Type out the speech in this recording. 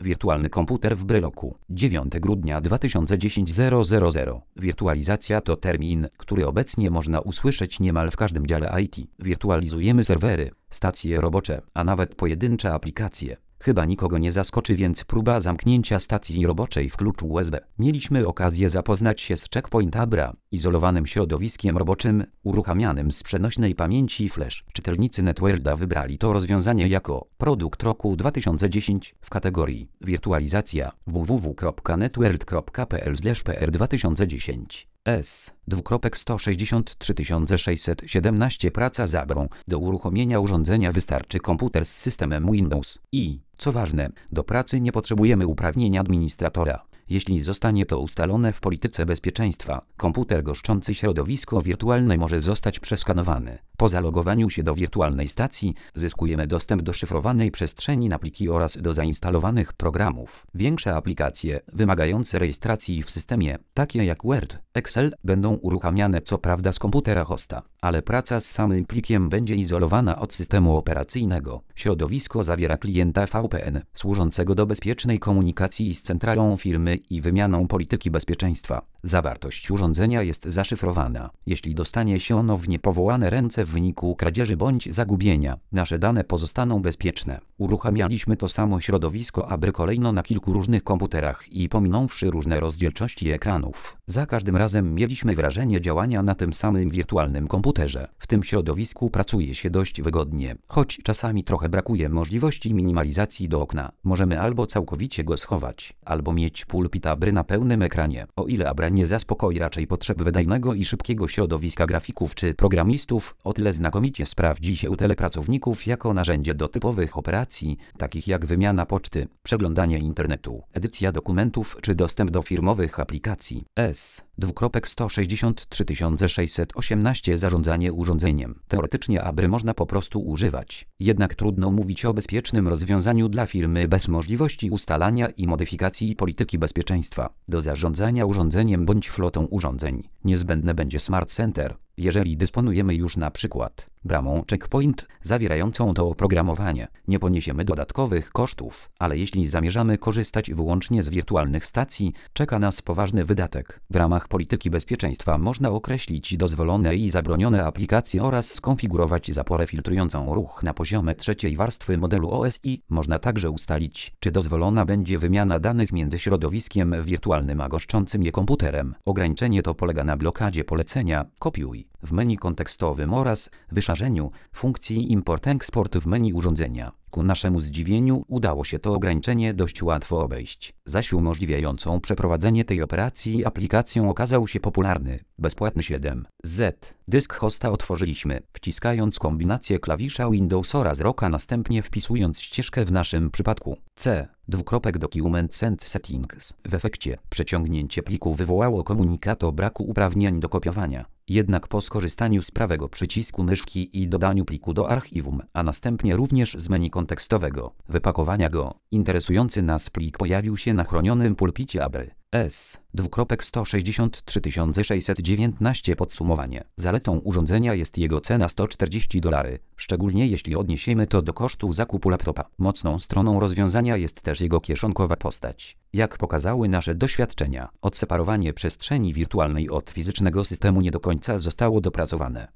Wirtualny komputer w Breloku. 9 grudnia 2010 000. Wirtualizacja to termin, który obecnie można usłyszeć niemal w każdym dziale IT. Wirtualizujemy serwery, stacje robocze, a nawet pojedyncze aplikacje. Chyba nikogo nie zaskoczy więc próba zamknięcia stacji roboczej w kluczu USB. Mieliśmy okazję zapoznać się z Checkpoint Abra, izolowanym środowiskiem roboczym, uruchamianym z przenośnej pamięci flash. Czytelnicy NetWorlda wybrali to rozwiązanie jako produkt roku 2010 w kategorii wirtualizacja www.networld.pl/pr 2010. S:163 praca z Abrą. Do uruchomienia urządzenia wystarczy komputer z systemem Windows i, co ważne, do pracy nie potrzebujemy uprawnień administratora. Jeśli zostanie to ustalone w polityce bezpieczeństwa, komputer goszczący środowisko wirtualne może zostać przeskanowany. Po zalogowaniu się do wirtualnej stacji zyskujemy dostęp do szyfrowanej przestrzeni na pliki oraz do zainstalowanych programów. Większe aplikacje wymagające rejestracji w systemie, takie jak Word, Excel, będą uruchamiane co prawda z komputera hosta, ale praca z samym plikiem będzie izolowana od systemu operacyjnego. Środowisko zawiera klienta VPN, służącego do bezpiecznej komunikacji z centralą firmy i wymianą polityki bezpieczeństwa. Zawartość urządzenia jest zaszyfrowana. Jeśli dostanie się ono w niepowołane ręce w wyniku kradzieży bądź zagubienia, nasze dane pozostaną bezpieczne. Uruchamialiśmy to samo środowisko Abry kolejno na kilku różnych komputerach i pominąwszy różne rozdzielczości ekranów, za każdym razem mieliśmy wrażenie działania na tym samym wirtualnym komputerze. W tym środowisku pracuje się dość wygodnie, choć czasami trochę brakuje możliwości minimalizacji do okna. Możemy albo całkowicie go schować, albo mieć pulpit Abry na pełnym ekranie. O ile Abra nie zaspokoi raczej potrzeb wydajnego i szybkiego środowiska grafików czy programistów, o tyle znakomicie sprawdzi się u telepracowników jako narzędzie do typowych operacji, takich jak wymiana poczty, przeglądanie internetu, edycja dokumentów czy dostęp do firmowych aplikacji. S:163 zarządzanie urządzeniem. Teoretycznie Abry można po prostu używać. Jednak trudno mówić o bezpiecznym rozwiązaniu dla firmy bez możliwości ustalania i modyfikacji polityki bezpieczeństwa. Do zarządzania urządzeniem bądź flotą urządzeń niezbędne będzie Smart Center. Jeżeli dysponujemy już na przykład bramą Checkpoint zawierającą to oprogramowanie, nie poniesiemy dodatkowych kosztów, ale jeśli zamierzamy korzystać wyłącznie z wirtualnych stacji, czeka nas poważny wydatek. W ramach polityki bezpieczeństwa można określić dozwolone i zabronione aplikacje oraz skonfigurować zaporę filtrującą ruch na poziomie trzeciej warstwy modelu OSI. Można także ustalić, czy dozwolona będzie wymiana danych między środowiskiem wirtualnym a goszczącym je komputerem. Ograniczenie to polega na blokadzie polecenia kopiuj w menu kontekstowym oraz wyszarzeniu funkcji import-export w menu urządzenia. Ku naszemu zdziwieniu udało się to ograniczenie dość łatwo obejść. Zaś umożliwiającą przeprowadzenie tej operacji aplikacją okazał się popularny, bezpłatny 7Z. Dysk hosta otworzyliśmy, wciskając kombinację klawisza Windows oraz ROK, a następnie wpisując ścieżkę w naszym przypadku C:"Document Send Settings". W efekcie przeciągnięcie pliku wywołało komunikat o braku uprawnień do kopiowania. Jednak po skorzystaniu z prawego przycisku myszki i dodaniu pliku do archiwum, a następnie również z menu kontekstowego wypakowania go, interesujący nas plik pojawił się na chronionym pulpicie Abry. S:163 podsumowanie. Zaletą urządzenia jest jego cena $140, szczególnie jeśli odniesiemy to do kosztu zakupu laptopa. Mocną stroną rozwiązania jest też jego kieszonkowa postać. Jak pokazały nasze doświadczenia, odseparowanie przestrzeni wirtualnej od fizycznego systemu nie do końca zostało dopracowane.